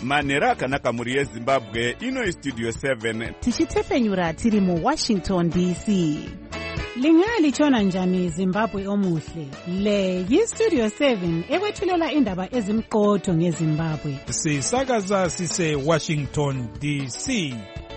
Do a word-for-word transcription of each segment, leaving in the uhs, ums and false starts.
manhero akanaka mhuri yezimbabwe. Ino istudio seven tichitepfenyura tiri muwashington D C. Lingalitshona njani Zimbabwe omuhle? Le yistudio seven ekwethulela indaba ezimqotho ngeZimbabwe. Sisakaza sise Washington D C.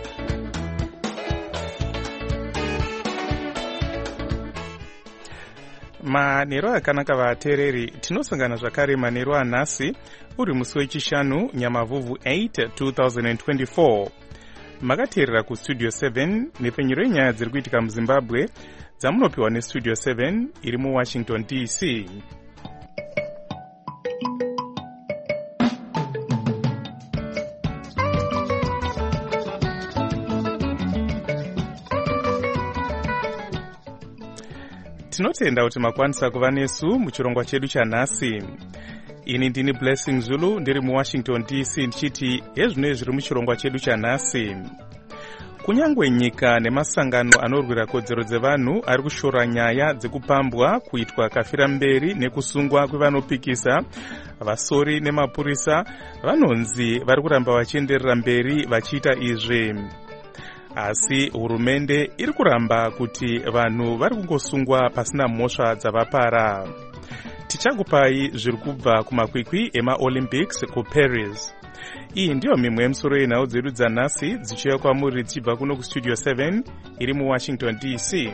Manhero akanaka vateereri, tinosangana zvakare manhero anhasi uri musi wechishanu Nyamavhuvhu eight twenty twenty-four. Makateerera kustudio seven nepfenyuro yenyaya dziri kuitika muZimbabwe dzamunopiwa nestudio seven iri muWashington D C. Tinotenda kuti makwanisa kuva nesu muchirongwa chedu chanhasi. Ini ndini Blessing Zulu ndiri muWashington D C ndichiti hezvino zviri muchirongwa chedu chanhasi. Kunyangwe nyika nemasangano anorwira kodzero dzevanhu ari kushora nyaya dzekupambwa, kuitwa kafira mberi nekusungwa kwevanopikisa, vasori nemapurisa vanonzi vari kuramba vachienderera mberi vachiita izvi. Asi hurumende iri kuramba kuti vanhu vari kungosungwa pasina mhosva dzavapara. Tichakupai zviri kubva kumakwikwi emaOlympics kuParis. Iyi ndiyo mimwe yemusoro yenhau dzedu dzanhasi dzichiuya kwamuri tichibva kuno kustudio seven iri muWashington D C.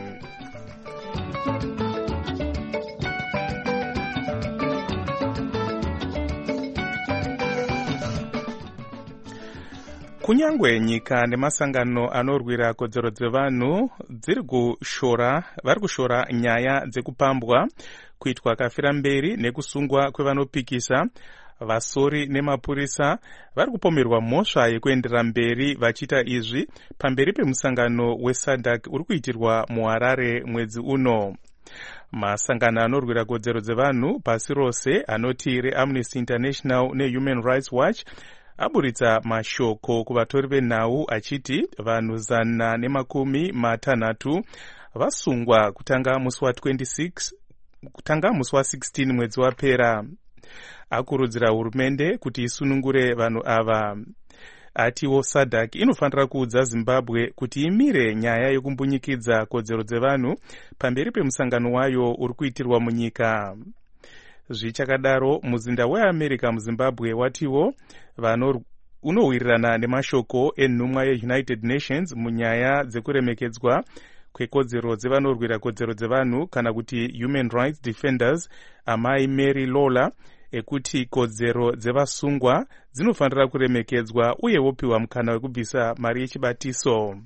Kunyangwe nyika nemasangano anorwira kodzero dzevanhu dziri kushora vari kushora nyaya dzekupambwa, kuitwa kafira mberi nekusungwa kwevanopikisa, vasori nemapurisa vari kupomerwa mhosva yekuenderera mberi vachiita izvi pamberi pemusangano weSADC uri kuitirwa muHarare mwedzi uno. Masangano anorwira kodzero dzevanhu pasi rose anoti reAmnesty International neHuman Rights Watch aburitsa mashoko kuvatori venhau achiti vanhu zana nemakumi matanhatu vasungwa kutanga musi wa twenty-six kutanga musi wa sixteen mwedzi wapera. Akurudzira hurumende kuti isunungure vanhu ava. Atiwo SADC inofanira kuudza Zimbabwe kuti imire nyaya yokumbunyikidza kodzero dzevanhu pamberi pemusangano wayo uri kuitirwa munyika. Zvichakadaro, muzinda weAmerica muZimbabwe watiwo vanhu unowirirana nemashoko enhumwa yeUnited Nations munyaya dzekuremekedzwa kwekodzero dzevanorwira kodzero dzevanhu kana kuti Human Rights Defenders, amai Mary Lawler, ekuti kodzero dzevasungwa dzinofanira kuremekedzwa uye wopiwa mukana wekubvisa mari yechibatiso.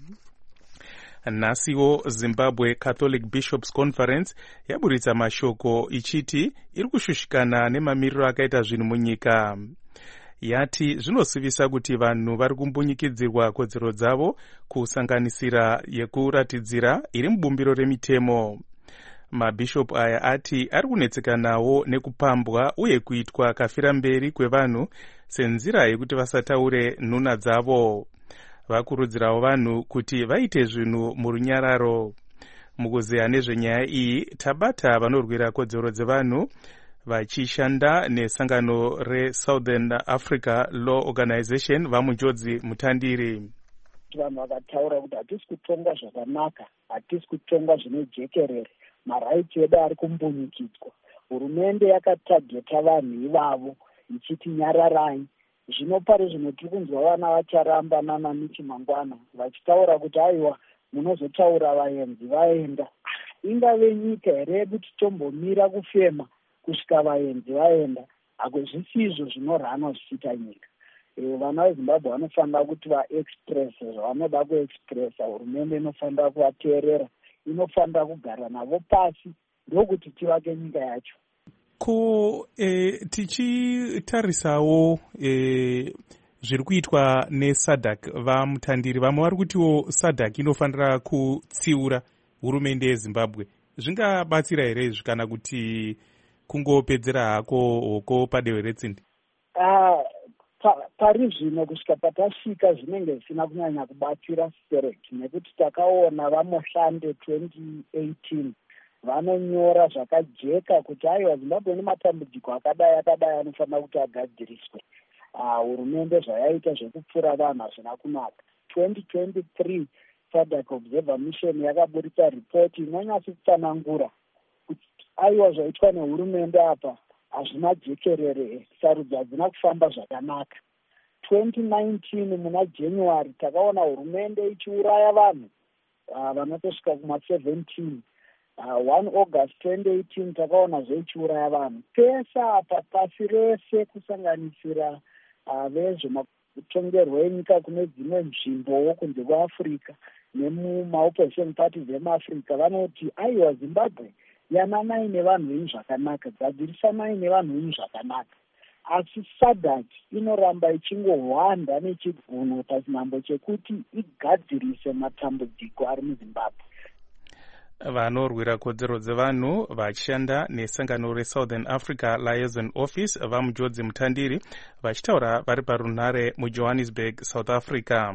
Nhasiwo Zimbabwe Catholic Bishops Conference yaburitsa mashoko ichiti iri kushushikana nemamiriro akaita zvinhu munyika. Yati zvinosivisa kuti vanhu vari kumbunyikidzirwa kodzero dzavo kusanganisira yekuratidzira iri mubumbiro remitemo. Mabishop aya ati ari kunetseka nawo nekupambwa uye kuitwa kafira mberi kwevanhu senzira yekuti vasataure nhuna dzavo. Vakurudzirawo vanhu kuti vaite zvinhu murunyararo. Mukuzeya nezvenyaya iyi tabata vanorwira kodzero dzevanhu vachishanda nesangano reSouthern Africa Law Organization vamunjodzi mutandiri. Vanhu vakataura kuti hatisi kutongwa zvakanaka, hatisi kutongwa zvinojekerere, maraiti edu ari kumbunyikidzwa. Hurumende yakatageta vanhu ivavo ichiti nyararai. Zvino pari zvino tiri kunzwa vana vacharamba nanamiti mangwana vachitaura kuti aiwa munozotaura vaenzi vaenda. Ingave nyika here yedu titombomira kufema kusvika vaenzi vaenda? Ako zvisizvo zvinorhana zvichiita nyika. E, vana veZimbabwe vanofanira kuti vaexpress zvavanoda kuexpressa. Hurumende inofanira kuvateerera, inofanira kugara navo pasi ndokuti tivake nyika yacho. Ko e, tichitarisawo e, zviri kuitwa neSADC, vamutandiri vamwe vari kutiwo SADC inofanira kutsiura hurumende yeZimbabwe. Zvingabatsira here izvi kana kuti kungopedzera hako hoko padehwe retsindi? Uh, pa, pari zvino kusvika patasvika zvinenge zvisina kunyanya kubatsira SADC nekuti takaona vamohlande twenty eighteen vanonyora zvakajeka kuti aiwa Zimbabwe nematambudziko akadai akadai anofanira kuti agadziriswe. hurumende uh, zvayaita zvekupfura vanhu hazvina kunaka. twenty twenty-three SADC Observer Mission yakaburitsa ripoti inonyatsa kutsanangura kuti aiwa zvaitwa nehurumende apa hazvina jekerere, sarudzo hadzina kufamba zvakanaka. twenty nineteen muna January takaona hurumende ichiuraya vanhu uh, vanotosvika kuma seventeen. Uh, one August twenty eighteen takaona zveichiuraya vanhu. Pesa apa pasi rese kusanganisira uh, vezvematongerwo enyika kune dzimwe nzvimbowo kunze kweAfrica nemuma-opposition parties emuAfrica vanoti aiwa Zimbabwe yananai nevanhu venyu zvakanaka, gadzirisanayi nevanhu venyu zvakanaka. Asi SADC inoramba ichingohwanda nechibvuno pachinhambo chekuti igadzirise matambudziko ari muZimbabwe. Vanorwira kodzero dzevanhu vachishanda nesangano reSouthern Africa Liaison Office vaMujodzi Mutandiri vachitaura vari parunhare muJohannesburg, South Africa.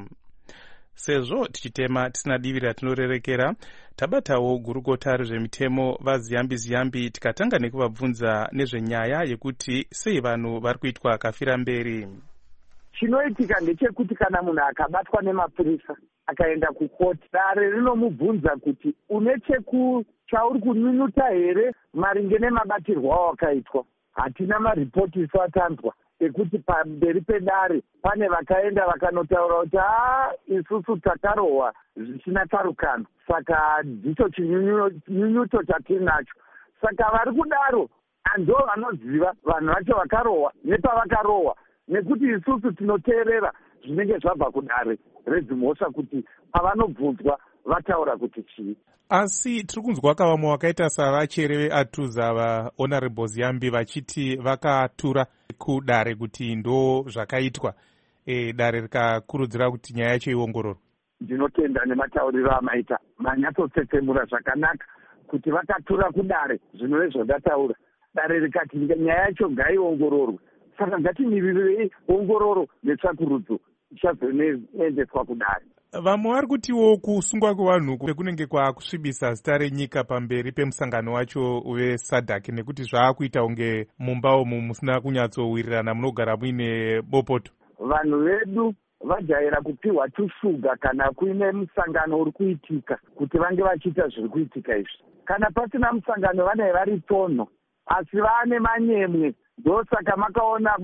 Sezvo tichitema tisina divi ratinorerekera, tabatawo gurukota rezvemitemo vaZiyambi Ziyambi tikatanga nekuvabvunza nezvenyaya yekuti sei vanhu vari kuitwa kafira mberi. Chinoitika ndechekuti kana munhu akabatwa nemapurisa akaenda kukoti, dare rinomubvunza kuti une chauri kunyunyuta here maringe nemabatirwo awakaitwa. Hatina maripoti isu atanzwa ekuti pamberi pedare pane vakaenda vakanotaura kuti haa isusu takarohwa zvisina tarukano, saka ndicho chinyunyuto chatiri nacho. Saka vari kudaro ando vanoziva vanhu vacho vakarohwa nepavakarohwa, nekuti isusu tinoteerera zvinenge zvabva kudare redzimhosva kuti pavanobvunzwa vataura kuti chii. Asi tiri kunzwa kavamwe vakaita savachere atuza vaHonorable Ziyambi vachiti vakatura kudare kuti ndo zvakaitwa, e, dare rikakurudzira kuti nyaya yacho iongororwe. Ndinotenda nematauriro amaita, manyatsotsetsemura zvakanaka kuti vakatura kudare zvinove zvandataura. Dare rikati nyaya yacho ngaiongororwe, saka ngatimirirei ongororo netsvakurudzo ichazoendeswa kudare. Vamwe vari kutiwo kusungwa kwevanhu kunenge kwakusvibisa zita renyika pamberi pemusangano wacho weSADC, nekuti zvaakuita unge mumba umu musina kunyatsowirirana, munogara muine bopoto. Vanhu vedu vajaira kupiwa tushuga kana kuine musangano uri kuitika kuti vange vachiita zviri kuitika izvi. Kana pasina musangano vanenge vari tonho, asi vane manyemwe. Ndosaka makaona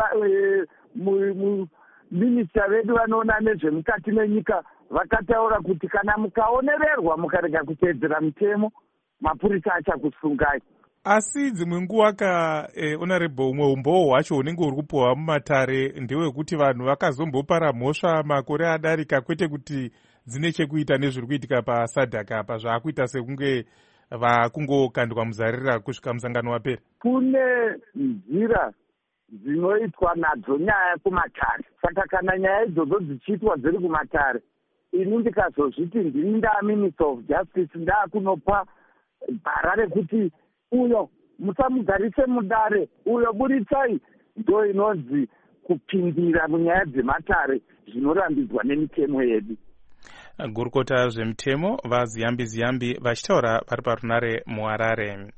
minista vedu vanoona nezvemukati menyika vakataura kuti kana mukaonererwa mukarega kuteedzera mitemo, mapurisa achakusungai. Asi dzimwe nguva ka eh, honorable umwe umbowo hwacho unenge uri kupuhwa mumatare ndewekuti vanhu vakazombopara mhosva makore adarika, kwete kuti dzine chekuita nezviri kuitika paSADC apa, zvaakuita sekunge vakungokandwa muzarira kusvika musangano wapera. Kune nzira dzinoitwa nadzo nyaya kumatare, saka kana nyaya idzodzo dzichiitwa dziri kumatare, ini ndikazozviti ndini ndaa Minister of Justice ndaa kunopa bhara rekuti uyo musamugarise mudare, uyo buritsai, ndo inonzi kupindira munyaya dzematare zvinorambidzwa nemitemo yedu. Gurukota zvemitemo vaZiyambi Ziyambi vachitaura vari parunare muHarare.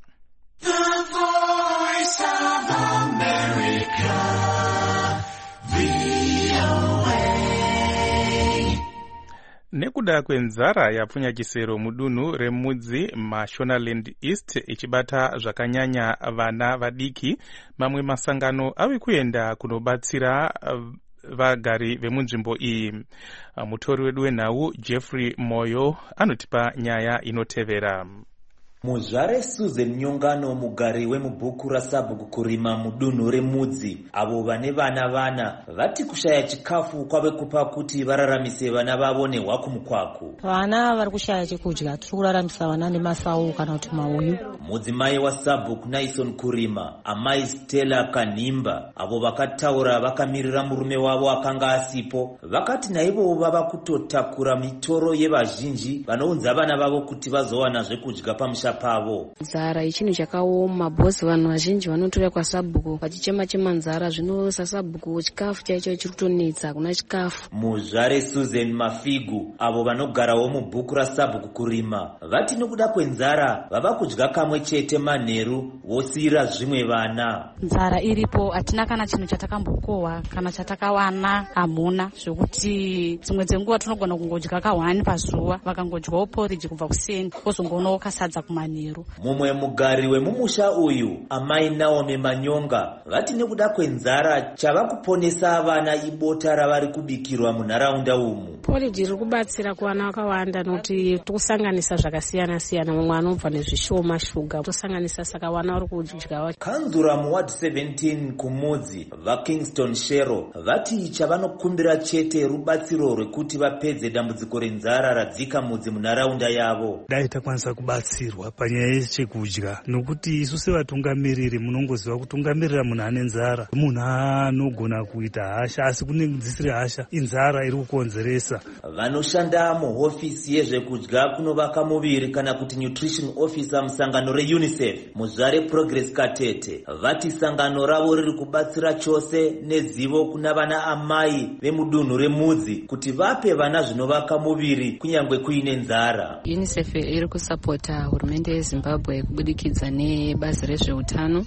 Nekuda kwenzara yapfunyakisiro mudunhu remudzi maShonaland East ichibata zvakanyanya vana vadiki, mamwe masangano ave kuenda kunobatsira vagari vemunzvimbo iyi. Mutori wedu wenhau Jeffrey Moyo anotipa nyaya inotevera. Muzvare Susan Nyongano, mugari wemubhuku raSABC kurima mudunhu remudzi, avo vane vana vana vati kushaya chikafu kwave kupa kuti vararamise vana vavo nehwakumukwaku. Vana vari kushaya chekudya, tiri kuraramisa vana nemasau kana kuti mauyu. Mudzimai waSABC Naison Kurima, amai Stella Kanimba, avo vakataura vakamirira murume wavo akanga asipo, vakati naivo vava kutotakura mitoro yevazhinji vanounza vana vavo kuti vazowana zvekudya pamusha pavo. Nzara ichinhu chakaoma, bosi vanhu vazhinji vanotora kwaSABC vachichema chema nzara, zvino saSABC chikafu chaicho chiri kutonetsa, kuna chikafu. Muzvare Susan Mafigu, avo vanogarawo mubhuku raSABC kurima, vati nokuda kwenzara vava kudya kamwe kamwe chete manheru vosiyira zvimwe vana. Nzara iripo, hatina kana chinhu chatakambokohwa kana chatakawana hamuna, zvokuti dzimwe dzenguva tinogona kungodya kahwani pazuva, vakangodyawo porridge kubva kuseni wozongonawo kasadza kumanheru. Mumwe mugari wemumusha uyu, amai Naomi Manyonga, vati nekuda kwenzara chava kuponesa vana ibota ravari kubikirwa munharaunda umu. Porridge riri kubatsira kuvana vakawanda nokuti tokusanganisa zvakasiyana siyana, mumwe anobva nezvishoma shuga tosanganisa, saka vana vari kudya. Kanzura muward seventeen kumudzi vaKingston Shero vati chavanokumbira chete rubatsiro rwekuti vapedze dambudziko renzara radzika mudzi munharaunda yavo. Dai takwanisa kubatsirwa panyaya yechekudya, nokuti isu sevatungamiriri munongoziva kutungamirira munhu ane nzara munhu anogona kuita hasha, asi kunenge dzisiri hasha, inzara iri kukonzeresa. Vanoshanda muhofisi yezvekudya kunovaka muviri kana kuti nutrition officer musangano reUNICEF muzvare Progress Katete vati sangano ravo riri kubatsira chose nezivo kuna vana amai vemudunhu remudzi kuti vape vana zvinovaka muviri kunyangwe kuine nzara. UNICEF iri kusapota hurumende yeZimbabwe kubudikidza nebazi rezveutano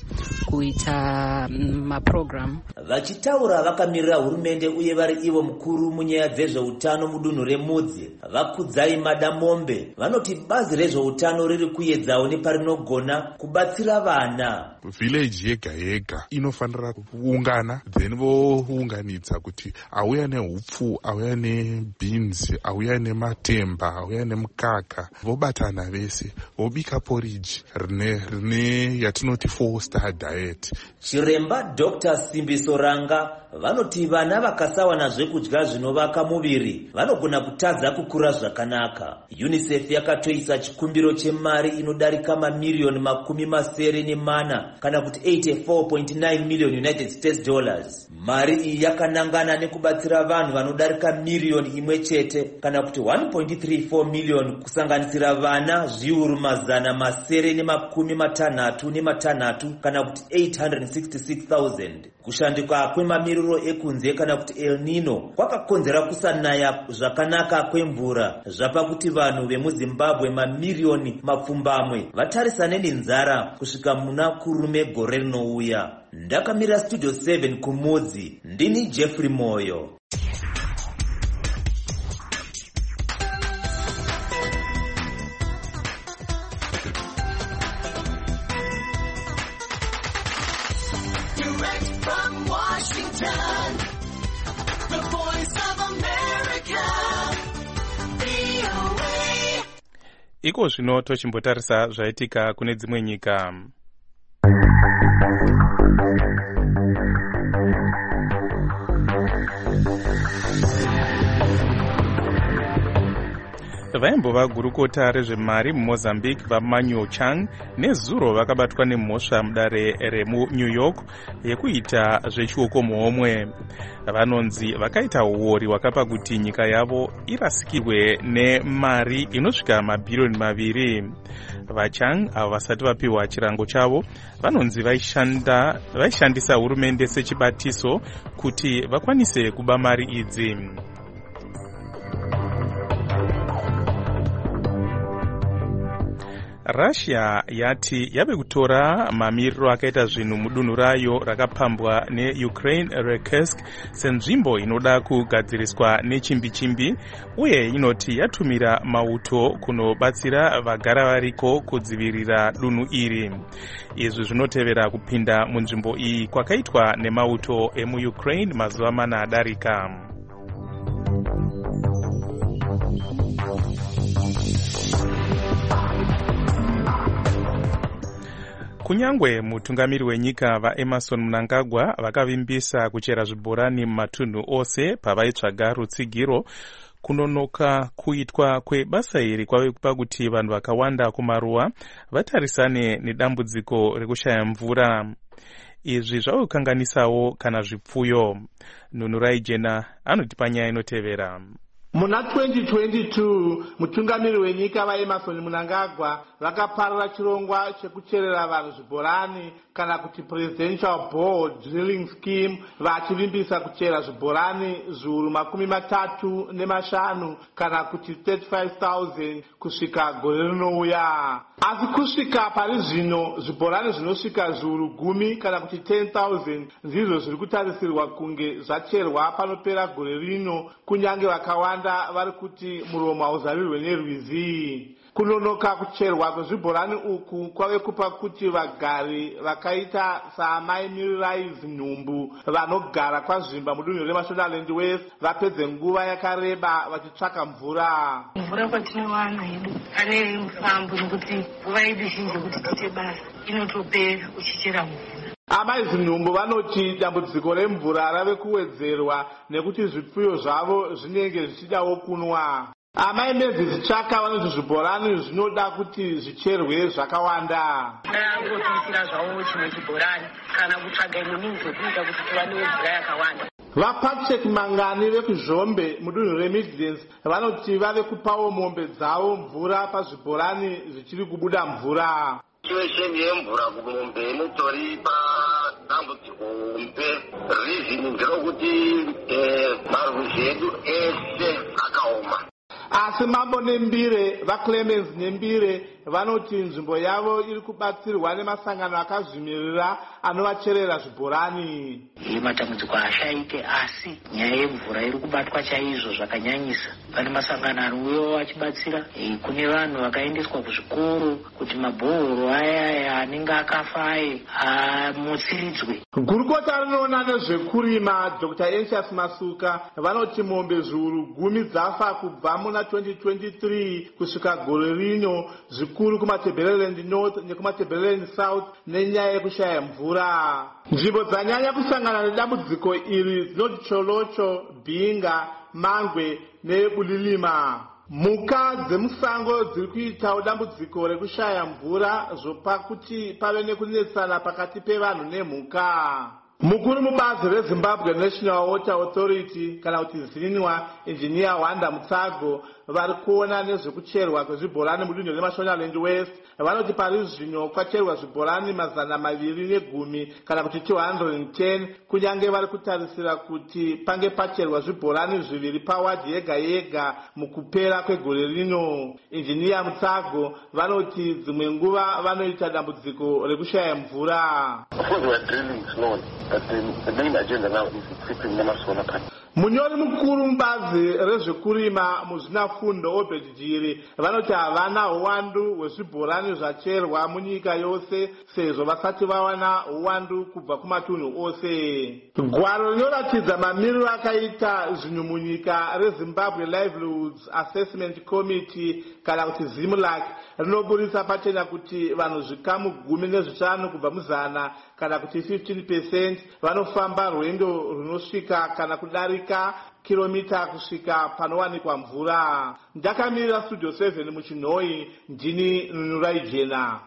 kuita maprogram. Vachitaura vakamirira hurumende uye vari ivo mukuru munyaya dzezveutano mudunhu remudzi, Vakudzai Madamombe vanoti bazi rezveutano riri kuedzawo neparinogona kubatsira vana. Village yega yega inofanira kuungana, then vounganidza kuti auya nehupfu, auya nebeans, auya nematemba, auya nemukaka, vobatana vese vobika porridge rine rine yatinoti four star diet. Chiremba Doctor Simbiso Ranga vanoti vana vakasawana zvekudya zvinovaka muviri vanogona kutadza kukura zvakanaka. UNICEF yakatoisa chikumbiro chemari inodarika mamiliyoni makumi masere nemana kana kuti eighty-four point nine million United States dollars. Mari iyi yakanangana nekubatsira vanhu vanodarika miliyoni imwe chete kana kuti one point three four million kusanganisira vana zviuru mazana masere nemakumi matanhatu nematanhatu kana kuti eight hundred sixty-six thousand. Kushandika kwemamiriro ekunze kana kuti El Nino kwakakonzera kusanaya zvakanaka kwemvura zvapa kuti vanhu vemuZimbabwe mamiliyoni mapfumbamwe vatarisane nenzara kusvika muna kurume gore rinouya. Ndakamira Studio seven kumudzi, ndini Jeffrey Moyo. Iko zvino tochimbotarisa zvaitika kune dzimwe nyika. Vaimbova gurukota rezvemari muMozambique vaManyo Chang nezuro vakabatwa nemhosva mudare remuNew York yekuita zvechioko muhomwe. Vanonzi vakaita uori wakapa kuti nyika yavo irasikirwe nemari inosvika mabhirioni maviri. VaChang avo vasati vapiwa chirango chavo vanonzi vaishanda vaishandisa hurumende sechibatiso kuti vakwanise kuba mari idzi. Russia yati yave kutora mamiriro akaita zvinhu mudunhu rayo rakapambwa neUkraine reKursk senzvimbo inoda kugadziriswa nechimbi-chimbi, uye inoti yatumira mauto kunobatsira vagara variko kudzivirira dunhu iri. Izvi zvinotevera kupinda munzvimbo iyi kwakaitwa nemauto emuUkraine mazuva mana adarika. Kunyangwe mutungamiri wenyika vaEmerson Mnangagwa vakavimbisa kuchera zvibhorani mumatunhu ose pavaitsvaga rutsigiro, kunonoka kuitwa kwebasa iri kwave kupa kuti vanhu vakawanda kumaruwa vatarisane nedambudziko rekushaya mvura. Izvi zvavokanganisawo kana zvipfuyo. Nunhurai Jena anoti panyaya inotevera. Muna twenty twenty-two mutungamiri wenyika vaEmerson Mnangagwa vakaparira chirongwa chekucherera vanhu zvibhorani kana kuti presidential bore drilling scheme vachivimbisa kuchera zvibhorani zviuru makumi matatu nemashanu kana kuti thirty-five thousand kusvika gore rinouya. Asi kusvika pari zvino zvibhorani zvinosvika zviuru gumi kana kuti ten thousand ndizvo zviri kutarisirwa kunge zvacherwa panopera gore rino, kunyange vakawanda vari kuti muromo hauzarirwe nerwizi. Kunonoka kucherwa kwezvibhorani uku kwave kupa kuti vagari vakaita saamai Mirirai Nhumbu vanogara kwazvimba mudunhu reMashonaland West vapedze nguva yakareba vachitsvaka mvura. Mvura kwatinowana hedu ane mufambo nekuti nguva yedu zhinji kuti tiite basa inotopera uchichera mvura. Amai Nhumbu vanoti dambudziko remvura rave kuwedzerwa nekuti zvipfuyo zvavo zvinenge zvichidawo kunwa. Amai Mezizitsvaka vanoti zvibhorani zvinoda kuti zvicherwe zvakawanda. Angotisira zvawo chimwe chibhorani kana kutsvaga imwe minzi yekuita kuti tiwanewo mvura yakawanda. VaPatrick Mangani vekuzvombe mudunhu reMidlands vanoti vave kupawo mombe dzavo mvura pazvibhorani zvichiri kubuda mvura. Situation yemvura kumombe inotori padambudziko hombe. Reason nderokuti marwizi edu ese akaoma. Asi Mambo Nembire vaClemens Nembire vanoti nzvimbo yavo iri kubatsirwa nemasangano akazvimirira anovacherera zvibhorani. Matambudziko ashaike asi nyaya yemvura iri kubatwa chaizvo zvakanyanyisa. Pane masangano anouyawo achibatsira. Kune vanhu vakaendeswa kuzvikoro kuti mabhoro aya anenge akafa aya amutsiridzwe. Gurukota rinoona nezvekurima Doctor Anxious Masuka vanoti mombe zviuru gumi dzafa kubva muna twenty twenty-three kusvika gore rino, zvikuru kumaTebeleland North nekumaTebeleland South nenyaya yekushaya mvura. Nzvimbo dzanyanya kusangana nedambudziko iri dzinoti Cholocho, Bhinga, Mangwe neBulilima. Mhuka dzemusango dziri kuitawo dambudziko rekushaya mvura zvopa kuti pave nekunetsana pakati pevanhu nemhuka. Mukuru mubazi reZimbabwe National Water Authority kana kuti ZINWA Engineer Wanda Mutsago vari kuona nezvekucherwa kwezvibhorani mudunhu reMashonaland West vanoti pari zvino kwacherwa zvibhorani mazana maviri negumi kana kuti two hundred ten, kunyange vari kutarisira kuti pange pacherwa zvibhorani zviviri pawadhi yega yega mukupera kwegore rino. Engineer Mutsago vanoti dzimwe nguva vanoita dambudziko rekushaya mvura. Munyori mukuru mubazi rezvekurima muzvinafundo Obed Jiri vanoti havana uwandu hwezvibhorani zvacherwa munyika yose sezvo vasati vawana uwandu kubva kumatunhu ose. Gwaro rinoratidza mamiriro akaita zvinhu munyika reZimbabwe Livelihoods Assessment Committee kana kuti ZIMLAC rinoburisa pachena kuti vanhu zvikamu gumi nezvishanu kubva muzana kana kuti fifteen percent vanofamba rwendo runosvika kana kudarika kilomita kusvika panowanikwa mvura. Ndakamirira Studio seven muchinhoi, ndini Nunurai Jena.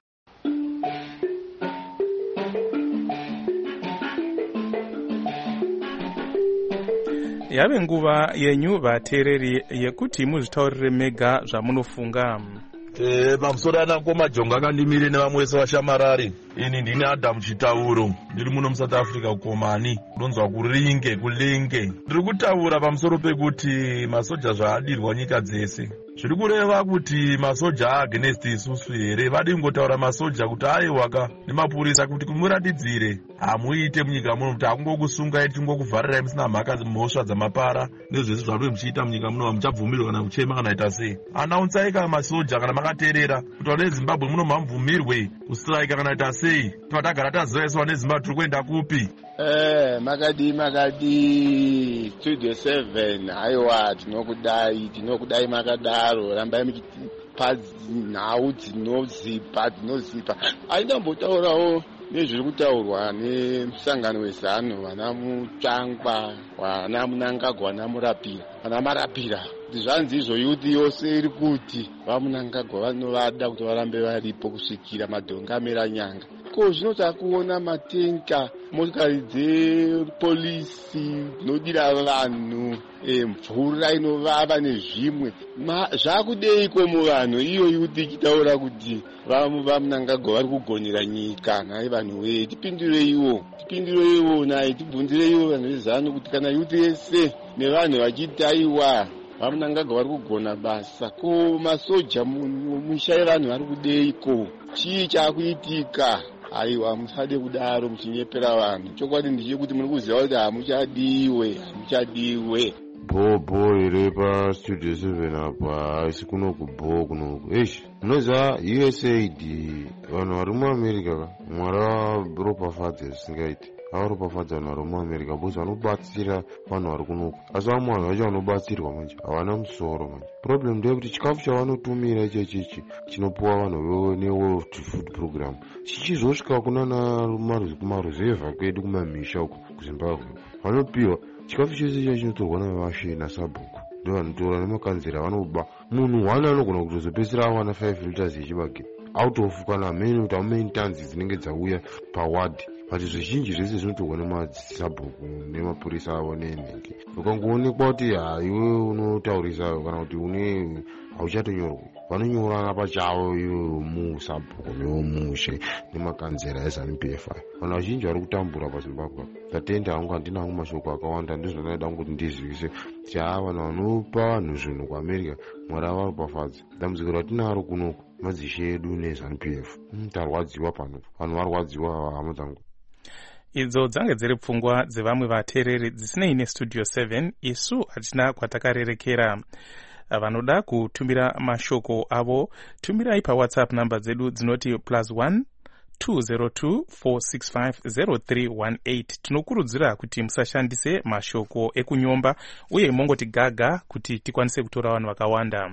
Yave nguva yenyu vateereri yekuti muzvitaurire mega zvamunofunga. Eh, pamusoro anakoma Jonga akandimire nevamwe vese vashamarari. Ini ndini Adam Chitauro, ndiri muno muSouth Africa kukomani, ndonzwa kuringe kulenge. Ndiri kutaura pamusoro pekuti masoja zvaadirwa nyika dzese. Zviri kureva kuti masoja against isusu here, vadi kungotaura masoja kuti aiwaka nemapurisa kuti kumuratidzire hamuite munyika muno kuti hakungokusungai tingokuvharirai musina mhaka mhosva dzamapara nezvese zvavari muchiita munyika muno hamuchabvumirwa kana kuchema kana ita sei. Anaunzaika masoja kana makateerera kuti vane Zimbabwe muno hamubvumirwe kustrike kana ita sei. Patagara tazivaiswa neZimbabwe tiri kuenda kupi? Eh, makadi makadi Studio seven aiwa tinokudai tinokudai makadaro rambai muchipa nhau dzinozipa dzinozipa aindambotaurawo nezviri kutaurwa nemusangano wezano vana Mutsvangwa vana Mnangagwa vana Murapira vana Marapira kuti zvanzi izvo yuthi yose iri kuti vaMnangagwa vanovada kuti varambe varipo kusvikira madhonga amera nyanga. iko zvinota kuona matenka, motikari dzepolisi dzinodira vanhu, mvura inovava nezvimwe. Zvakudeiko muvanhu iyoyi kuti ichitaura kuti vamunangagwa vari kugonera nyika? Nhai vanhu wee, tipindureiwo tipindureiwo nai tibvunzireiwo vanhu vezano kuti kana yuti yese nevanhu vachiti aiwa vamunangagwa vari kugona basa, ko masoja musha yevanhu vari kudeiko? Chii chakuitika? Aiwa, musade kudaro muchinyepera vanhu. Chokwadi ndechekuti muri kuziva kuti hamuchadiwe, hamuchadiwe. Bhobo iri pastudio seven apa haisi kunoku bho kunoku. Eish, munoziva U S A I D vanhu vari muAmerica ka mwara varopafadza zvisingaiti. Avaropafadza vanhu vari muAmerica bhozi vanobatsira vanhu vari kunoku. Asi vamwe vanhu vacho vanobatsirwa manje havana musoro manje. Problem ndeyekuti chikafu chavanotumira ichechi ichi chinopuwa vanhu neWorld Food Program chichizosvika kunana kumaruzevha kwedu kumamisha uku kuZimbabwe vanopiwa chikafu chese icho chinotorwa navashena sabhuku ndo vanotora nemakanzira vanoba munhu one anogona kutozopedzisira awana five liters yechibage out of kana many kuti ameni tanzi dzinenge dzauya pawadi but zvizhinji zvese zvinotorwa nemasabhuku nemapurisa avo nenhenge. Ukangoonekwa kuti iwe unotaurisa kana kuti une hauchatonyorwa vanonyorana pachavo iwe musabhuku nemushe nemakanzera eZANU-P F. Vanhu vazhinji vari kutambura paZimbabwe. Tatenda hangu handina hangu mashoko akawanda ndizvinoda kuti ndizivise kuti haa vanhu vanopa vanhu zvinhu kuAmerica mwari avaropafadza. Dambudziko ratinaro kunoku madzishe edu neZANU-P F. Tarwadziwa pano, vanhu varwadziwa hama dzangu. Idzo dzange dziri pfungwa dzevamwe vateereri dzisinei nestudio seven. Isu hatina kwatakarerekera. Vanoda kutumira mashoko avo tumirai pawhatsapp namba dzedu dzinoti plus one two zero two four six five zero three one eight. Tinokurudzira kuti musashandise mashoko ekunyomba uye mongoti gaga kuti tikwanise kutora vanhu vakawanda.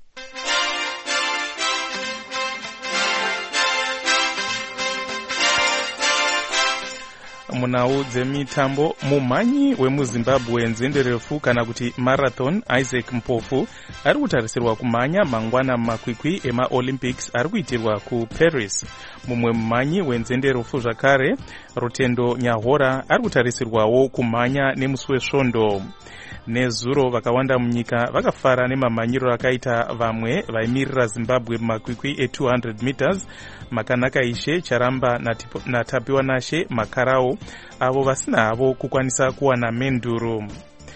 Munau dzemitambo, mumanyi wemuZimbabwe nzendo refu kana kuti marathon Isaac Mpofu ari kutarisirwa kumhanya mangwana makwikwi emaOlympics ari kuitirwa kuParis. Mumwe mumanyi wenzendo refu zvakare Rutendo Nyahora ari kutarisirwawo kumhanya nemusi wesvondo. Nezuro vakawanda munyika vakafara nemamhanyiro akaita vamwe vaimirira Zimbabwe makwikwi e two hundred meters Makanaka Ishe, Charamba Natapiwa Nashe Makarao avo vasina havo kukwanisa kuwana menduru.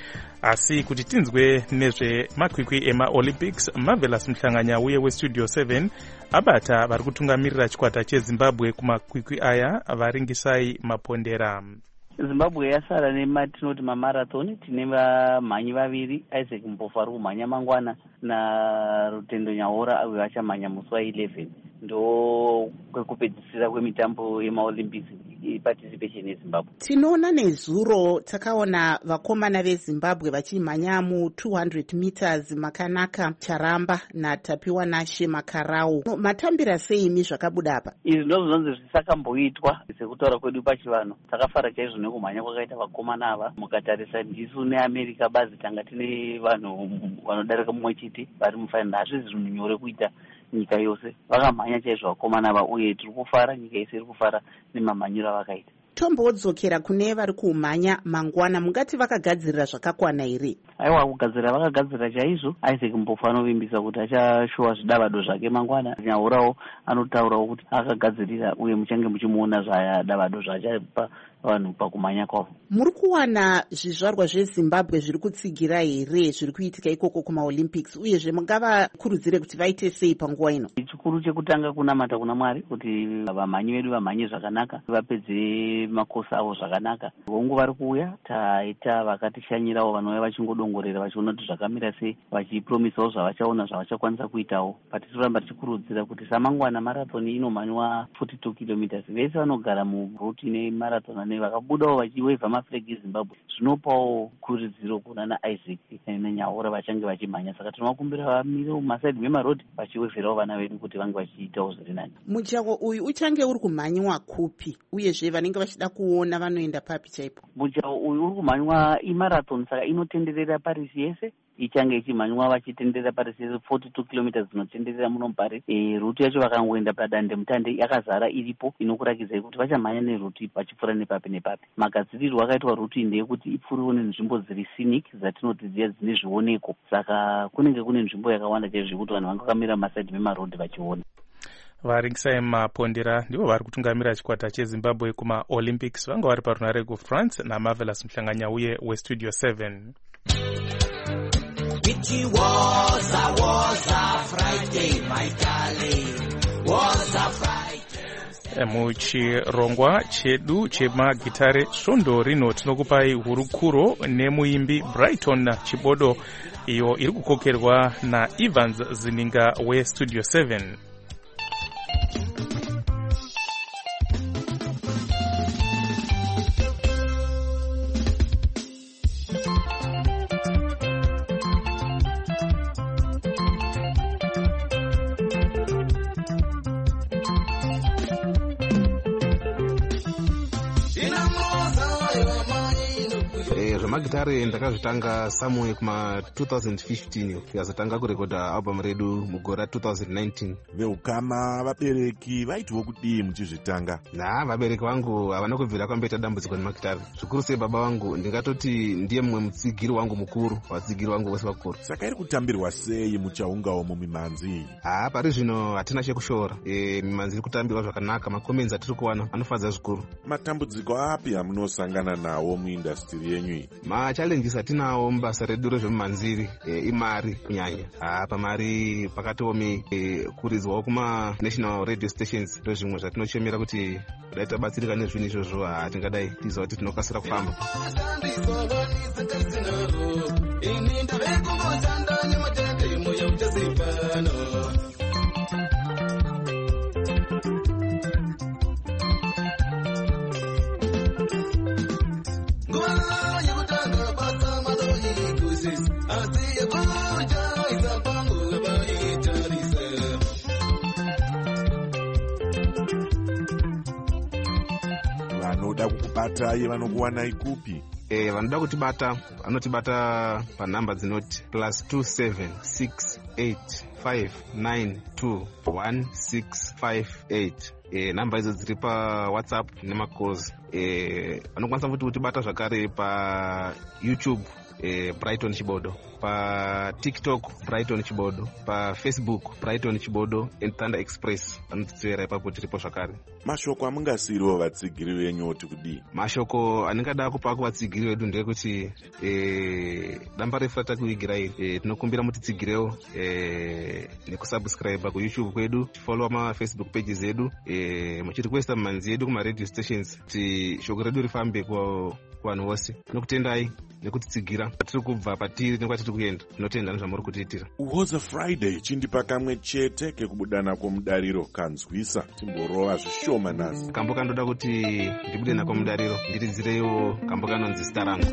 Asi kuti tinzwe nezve makwikwi emaOlympics, Marvelous Mhlanganya uye westudio seven abata vari kutungamirira chikwata cheZimbabwe kumakwikwi aya varingisai mapondera. Zimbabwe yasara nematinoti mamarathon tine vamhanyi vaviri, Isaac Mpofu ari kumhanya mangwana naRutendo Nyahora avo vachamhanya musi wa11. Ndo kwekupedzisira kwemitambo yemaOlympics participation yeZimbabwe. Tinoona nezuro takaona vakomana veZimbabwe vachimhanya mu two hundred meters Makanaka Charamba Natapiwa Nashe Makarao. Matambira seimi zvakabuda apa? Izvi ndozvinonzi zvisakamboitwa sekutaura kwedu pachivanhu. Takafara chaizvo nekumhanya kwakaita vakomana ava. Mukatarisa ndisu neAmerica bazi tanga tine vanhu vanodarika mumwe chete vari mufainali. Hazvisi zvinhu nyore kuita nyika yose. Vakamhanya chaizvo vakomana ava uye tiri kufara, nyika yese iri kufara nemamhanyiro avakaita. Tombodzokera kune vari kumhanya mangwana, mungati vakagadzirira zvakakwana here? Aiwa, kugadzirira vakagadzirira chaizvo. Isaac Mpofu anovimbisa kuti achashowa zvidavado zvake mangwana. Nyahorawo anotaurawo kuti akagadzirira uye muchange muchimuona zvidavado zvachapa vanhu pakumhanya kwavo. Muri kuwana zvizvarwa zveZimbabwe zviri kutsigira here zviri kuitika ikoko kumaOlympics, uyezve mungavakurudzire kuti vaite sei panguva ino? Chikuru chekutanga kunamata kuna Mwari kuti vamhanyi vedu vamhanye zvakanaka, vapedze makosi avo zvakanaka. Vongu vari kuuya taita vakatishanyirawo vanouya vachingodongorera vachiona kuti zvakamira sei, vachipromisawo zvavachaona zvavachakwanisa kuitawo. Patisiramba tichikurudzira kuti samangwana marathon inomhanywa forty-two kilometers. Vese vanogara muruti nemarathon vakabudawo vachiwevha maflag eZimbabwe, zvinopawo kurudziro kuna naIsaac naNyahora vachange vachimhanya. Saka tinovakumbira vamire mumasaidhi memarodhi vachiwevherawo vana vedu kuti vange vachiitawo zviri nani. Mujaho uyu uchange uri kumhanywa kupi, uyezve vanenge vachida kuona vanoenda papi chaipo? Mujaho uyu uri kumhanywa imarathon, saka inotenderera Paris yese. ichange ichimhanywa vachitenderera pari forty-two kilometers dzinotenderera muno pari. E, rutu yacho vakangoenda padande mutande yakazara iripo inokurakidzai kuti vachamhanya nerutu vachipfuura nepapi nepapi. Magadzirirwo akaitwa rutu iyi ndeyekuti ipfuuriwo nenzvimbo dziri scenic dzatinoti dziya dzine zvioneko, saka kunenge kune nzvimbo yakawanda chaizvo zvekuti vanhu vangakamira masaidhi memarodhi vachiona. Varingisai Mapondera ndivo vari kutungamira chikwata cheZimbabwe kumaolympics, vanga vari parunare kuFrance naMarvelous Mhlanganyauye westudio seven. It was a, was a Friday, my darling, was a Friday. Muchirongwa chedu chemagitare svondo rino tinokupai hurukuro nemuimbi Brighton Chibodo, iyo iri kukokerwa naEvans Zininga westudio seven. Zvemagitare ndakazvitanga somewhere kuma two thousand fifteen tikazotanga kurekodha album redu mugore two thousand nineteen. Veukama vabereki vaitiwo kudii muchizvitanga? Na vabereki vangu havana kubvira kwamboita dambudziko nemagitare. Zvikuru sei baba vangu ndingatoti ndiye mumwe mutsigiri wangu mukuru, vatsigiri vangu vose vakuru. Saka iri kutambirwa sei muchaungawo mumimanzi? Ha, pari zvino hatina chekushora. E, mimanzi iri kutambirwa zvakanaka, makomenzi atiri kuwana anofadza zvikuru. Matambudziko api amunosangana nawo muindastiri yenyu iyi? Ma-challenges atinawo mubasa redu rezvemumanziri e, imari kunyanya. Ha, pamari pakatomi e, kuridzwawo kuma-national radio stations ndozvimwe zvatinochemera kuti dai tabatsirika nezvinhu izvozvo hatingadai tiziva kuti tinokasira kufamba. Vanoda kukubata iye vanokuwanai kupi? Eh, vanoda kutibata vanotibata panhamba dzinoti plus two seven six eight five nine two one six five eight. Eh, namba idzo dziri pa WhatsApp nemacalls. Eh, vanokwanisa futi kutibata zvakare pa YouTube eh, Brighton Chibodo, pa TikTok Brighton Chibodo, pa Facebook Brighton Chibodo and Thunder Express. Vanotitsera ipapo tiripo zvakare. Mashoko amungasiriwo vatsigiri venyu oti kudii? Mashoko aningada kupa kuvatsigiri vedu ndeyekuti eh, damba refu ratakuigira iri eh, tinokumbira mutitsigirewo eh, nekusubscribe kuYouTube kwedu, tifollowa mafacebook pages edu, eh, muchirequesta mumanzi edu kumaradio stations kuti shoko redu rifambe kuvanhu vose. Tinokutendai nekutitsigira tiri kubva patiri nekwa tiri kuenda. Tinotenda nezvamuri kutiitira. Was a Friday chindipa kamwe chete kekubudana kwomudariro kanzwisa timborova zvishoma nhasi. Kambo kandoda kuti ndibude nako mudariro ndiridzirewo kambo kanonzi zita rangu.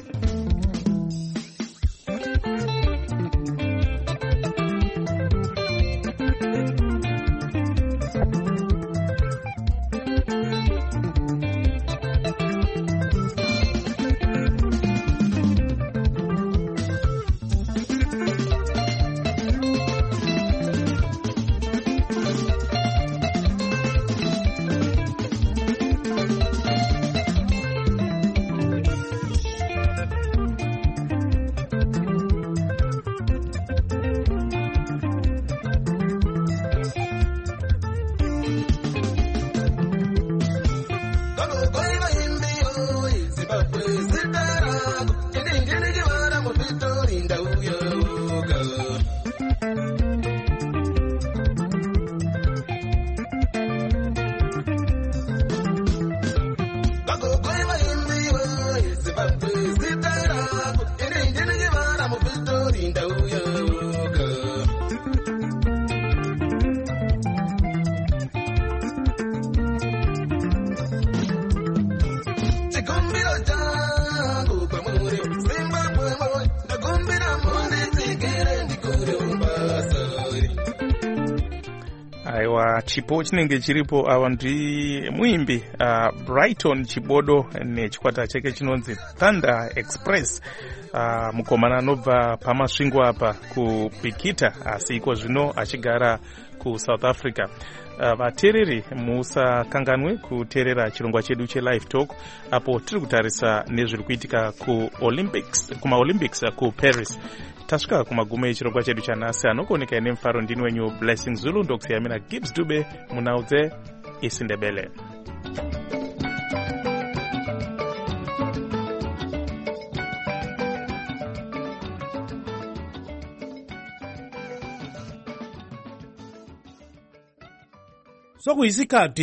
aiwa chipo chinenge chiripo awa ndi muimbi uh, Brighton Chibodo nechikwata chake chinonzi Thunder Express. Uh, mukomana anobva pamasvingo apa kupikita asi iko zvino achigara ku South Africa. Uh, vateereri musakanganwe kuteerera chirongwa chedu chelive talk apo tiri kutarisa nezviri kuitika ku Olympics kuma Olympics ku Paris. Tasvika kumagumo echirongwa chedu chanhasi. Anokuoneka ine mufaro ndini wenyu Blessing Zulu, ndokusiyamira Gibbs Dube munhaudze isindebele. sokuyisikhathi